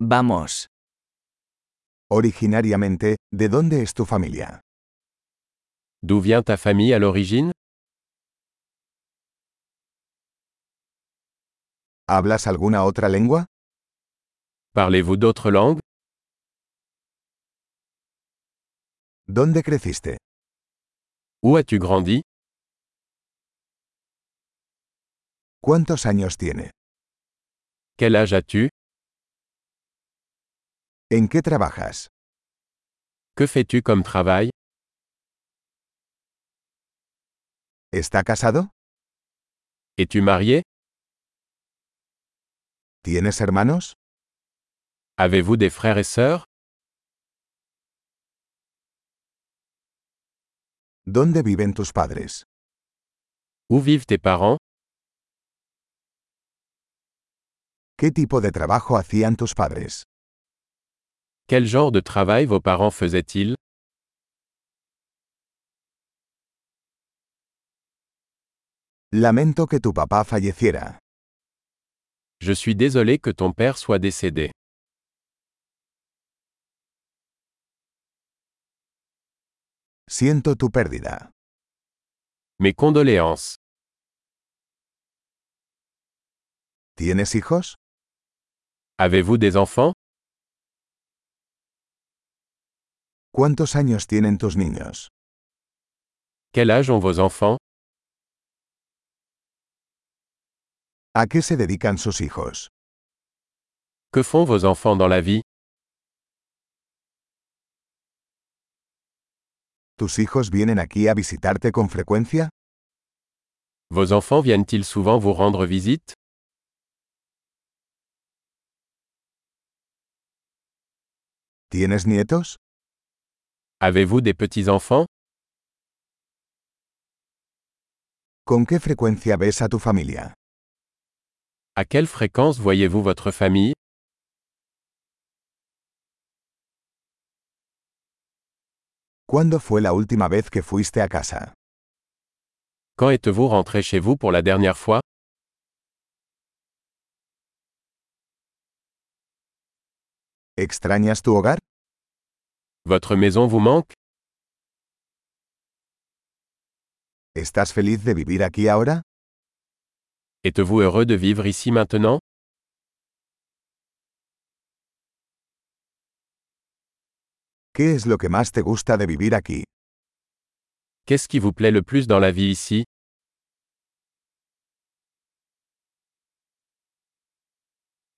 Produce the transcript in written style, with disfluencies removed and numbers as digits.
Vamos. Originariamente, ¿de dónde es tu familia? D'où vient ta famille à l'origine? ¿Hablas alguna otra lengua? Parlez-vous d'autres langues? ¿Dónde creciste? Où as-tu grandi? ¿Cuántos años tiene? Quel âge as-tu? ¿En qué trabajas? Que fais-tu comme travail? ¿Está casado? Es-tu marié? ¿Tienes hermanos? Avez-vous des frères et sœurs? ¿Dónde viven tus padres? Où vivent tes parents? ¿Qué tipo de trabajo hacían tus padres? Quel genre de travail vos parents faisaient-ils? Lamento que tu papá falleciera. Je suis désolé que ton père soit décédé. Siento tu pérdida. Mes condoléances. ¿Tienes hijos? Avez-vous des enfants? ¿Cuántos años tienen tus niños? Quel âge ont vos enfants? ¿A qué se dedican sus hijos? Que font vos enfants dans la vie? ¿Tus hijos vienen aquí a visitarte con frecuencia? Vos enfants viennent-ils souvent vous rendre visite? ¿Tienes nietos? Avez-vous des petits-enfants? ¿Con qué frecuencia ves a tu familia? À quelle fréquence voyez-vous votre famille? ¿Cuándo fue la última vez que fuiste a casa? Quand êtes-vous rentré chez vous pour la dernière fois? ¿Extrañas tu hogar? Votre maison vous manque? ¿Estás feliz de vivir aquí ahora? Êtes-vous heureux de vivre ici maintenant? ¿Qué es lo que más te gusta de vivir aquí? Qu'est-ce qui vous plaît le plus dans la vie ici?